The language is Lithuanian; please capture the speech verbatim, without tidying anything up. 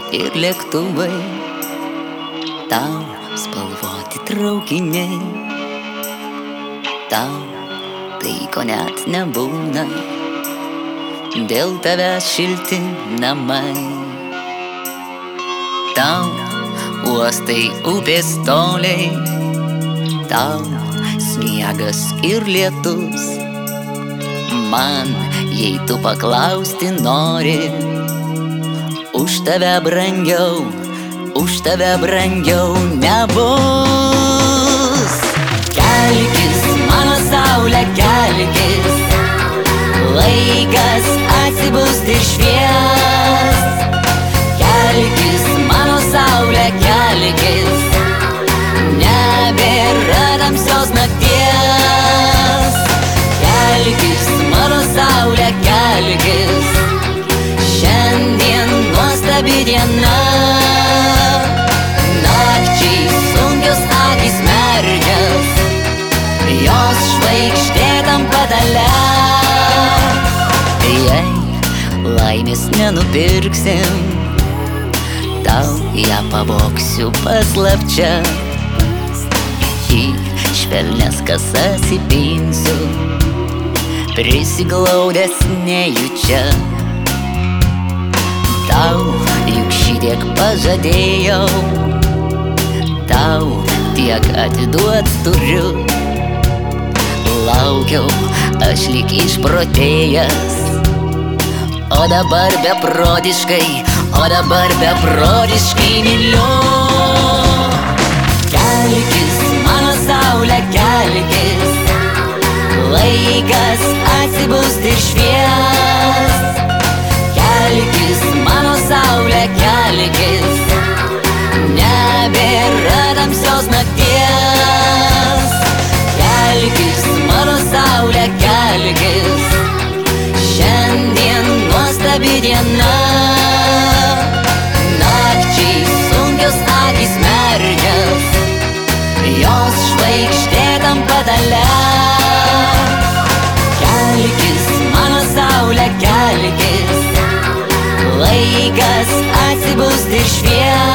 ir lėktuvai, tau spalvoti traukiniai, tau tai ko net nebūna, dėl tavęs šilti namai. Tau uostai upės toliai, tau sniegas ir lietus. Man, jei tu paklausti nori, už tave brangiau, už tave brangiau nebus. Kelkis, mano saulė, kelkis, laikas atsibusti ir švies. Kelkis, mano saulė, kelkis, nebėra tamsios nakties. Kelkis, mano saulė, kelkis, šiandien nuostabi diena. Nakčiai sunkios akys mergias, jos žvaigždėtam padale. Jei laimės nenupirksim, tau ją pavoksiu paslapčia. Į švelnias kasas įpinsiu, prisiglaudęs nejučia. Tau juk šitiek pažadėjau, tau tiek atiduot turiu. Laukiau aš lyg išprotėjęs, o dabar beprotiškai, o dabar beprotiškai myliu. Kelkis, mano saulė, kelkis, laikas atsibusti ir švies. Kelkis, mano saulė, kelkis, nebėra tamsios nakties. Kelkis, mano saulė, kelkis, šiandien nuostabi diena. Nakčiai sunkios akys mergias, jos žvaigždėtam padale. Kelkis, mano saulė, kelkis, laikas atsibusti ir švies.